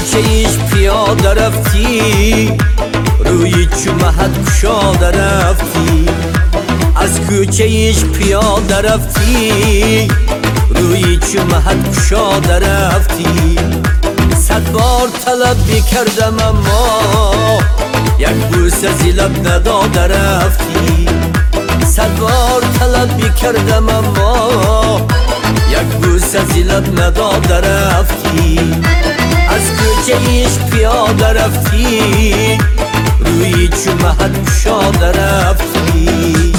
کوچه ایش پیاده رفتی، روی چو مهد کشاده رفتی. از کوچه ایش پیاده رفتی، روی چو مهد کشاده رفتی. 100 بار طلب میکردم اما یک بوسه زی لب نداده رفتی. 100 بار طلب میکردم اما یک بوسه زی لب نداده رفتی. از کوچه ایش پیاده رفتی، روی چو مهد کشاده رفتی.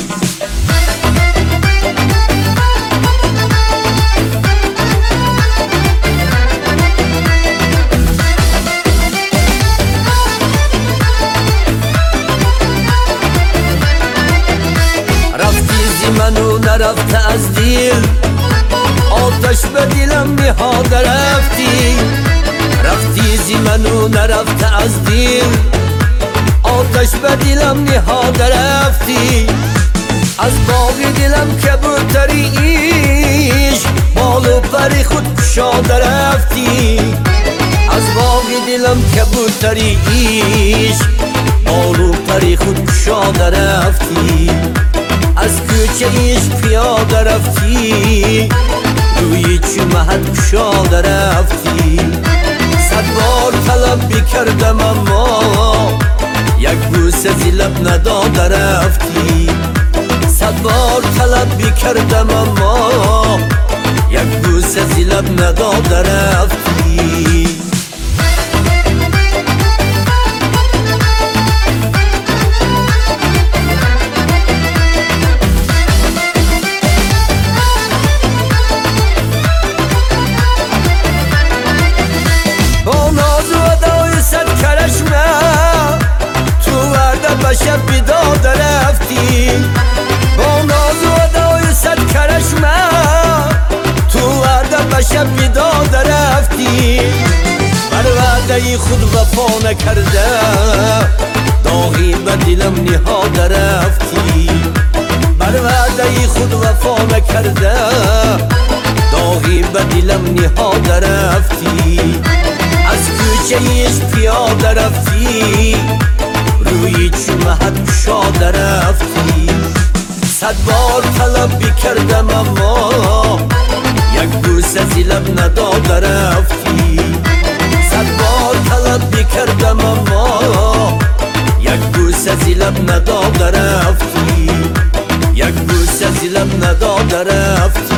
رفتی زی منو نرفته از دل، آتش به دلم نهاده رفتی. رفتی زی منو نرفته از دل، آتش به دلم نهاده رفتی. از باغ دلم کبوتری عشق، بال و پر خود کشاده رفتی. از باغ دلم کبوتری عشق، بال و پر خود کشاده رفتی. از کوچه ایش پیاده رفتی، روی چو مهد کشاده رفتی. 100 بار طلب میکردم اما یک بوسه زی لب نداده رفتی. 100 بار طلب میکردم اما یک بوسه زی لب نداده رفتی. شب بیداده رفتی، با ناز و ادای 100 کرشمه تو وعده به شب بیداده رفتی. بر وعده خود وفا نکرده، داغی به دلم نهاده رفتی. بر وعده خود وفا نکرده، داغی به دلم نهاده رفتی. از کوچه ایش پیاده رفتی، روی چو مهد کشاده رفتی. 100 بار طلب میکردم اما یک بوسه زی لب نداده رفتی. 100 بار طلب میکردم اما یک بوسه زی لب نداده رفتی. یک بوسه زی لب نداده رفتی.